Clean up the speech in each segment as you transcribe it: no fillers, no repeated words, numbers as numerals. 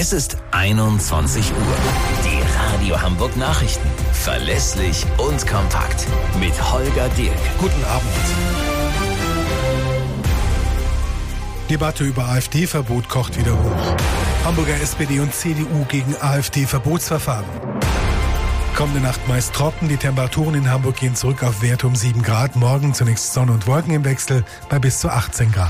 Es ist 21 Uhr. Die Radio Hamburg Nachrichten. Verlässlich und kompakt. Mit Holger Dirk. Guten Abend. Debatte über AfD-Verbot kocht wieder hoch. Hamburger SPD und CDU gegen AfD-Verbotsverfahren. Kommende Nacht meist trocken. Die Temperaturen in Hamburg gehen zurück auf Werte um 7 Grad. Morgen zunächst Sonne und Wolken im Wechsel bei bis zu 18 Grad.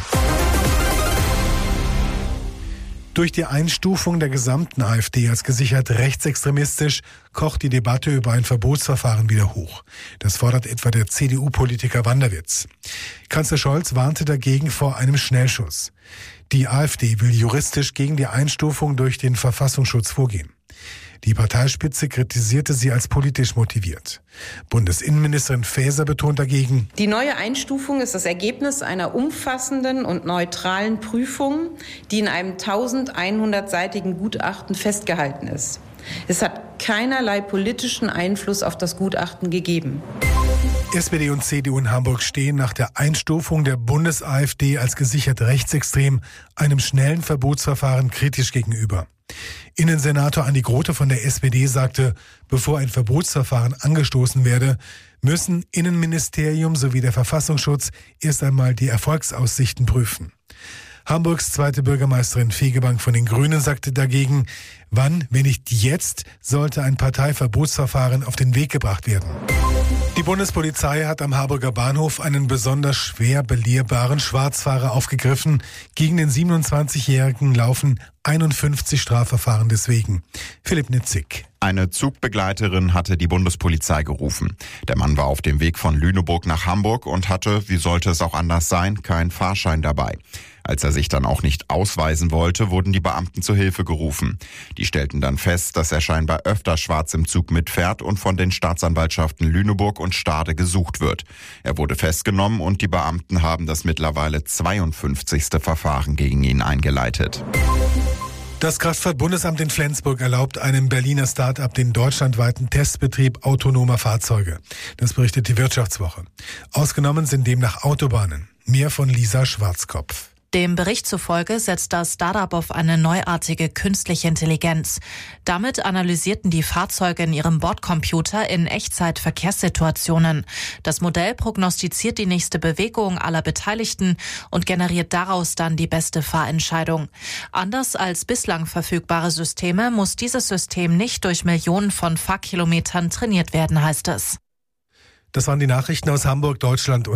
Durch die Einstufung der gesamten AfD als gesichert rechtsextremistisch kocht die Debatte über ein Verbotsverfahren wieder hoch. Das fordert etwa der CDU-Politiker Wanderwitz. Kanzler Scholz warnte dagegen vor einem Schnellschuss. Die AfD will juristisch gegen die Einstufung durch den Verfassungsschutz vorgehen. Die Parteispitze kritisierte sie als politisch motiviert. Bundesinnenministerin Faeser betont dagegen: Die neue Einstufung ist das Ergebnis einer umfassenden und neutralen Prüfung, die in einem 1100-seitigen Gutachten festgehalten ist. Es hat keinerlei politischen Einfluss auf das Gutachten gegeben. SPD und CDU in Hamburg stehen nach der Einstufung der Bundes-AfD als gesichert rechtsextrem einem schnellen Verbotsverfahren kritisch gegenüber. Innensenator Andi Grote von der SPD sagte, bevor ein Verbotsverfahren angestoßen werde, müssen Innenministerium sowie der Verfassungsschutz erst einmal die Erfolgsaussichten prüfen. Hamburgs zweite Bürgermeisterin Fegebank von den Grünen sagte dagegen, wann, wenn nicht jetzt, sollte ein Parteiverbotsverfahren auf den Weg gebracht werden. Die Bundespolizei hat am Harburger Bahnhof einen besonders schwer belehrbaren Schwarzfahrer aufgegriffen. Gegen den 27-Jährigen laufen 51 Strafverfahren deswegen. Philipp Nitzig. Eine Zugbegleiterin hatte die Bundespolizei gerufen. Der Mann war auf dem Weg von Lüneburg nach Hamburg und hatte, wie sollte es auch anders sein, keinen Fahrschein dabei. Als er sich dann auch nicht ausweisen wollte, wurden die Beamten zur Hilfe gerufen. Die stellten dann fest, dass er scheinbar öfter schwarz im Zug mitfährt und von den Staatsanwaltschaften Lüneburg und Stade gesucht wird. Er wurde festgenommen und die Beamten haben das mittlerweile 52. Verfahren gegen ihn eingeleitet. Das Kraftfahrt-Bundesamt in Flensburg erlaubt einem Berliner Start-up den deutschlandweiten Testbetrieb autonomer Fahrzeuge. Das berichtet die Wirtschaftswoche. Ausgenommen sind demnach Autobahnen. Mehr von Lisa Schwarzkopf. Dem Bericht zufolge setzt das Startup auf eine neuartige künstliche Intelligenz. Damit analysierten die Fahrzeuge in ihrem Bordcomputer in Echtzeit Verkehrssituationen. Das Modell prognostiziert die nächste Bewegung aller Beteiligten und generiert daraus dann die beste Fahrentscheidung. Anders als bislang verfügbare Systeme muss dieses System nicht durch Millionen von Fahrkilometern trainiert werden, heißt es. Das waren die Nachrichten aus Hamburg, Deutschland und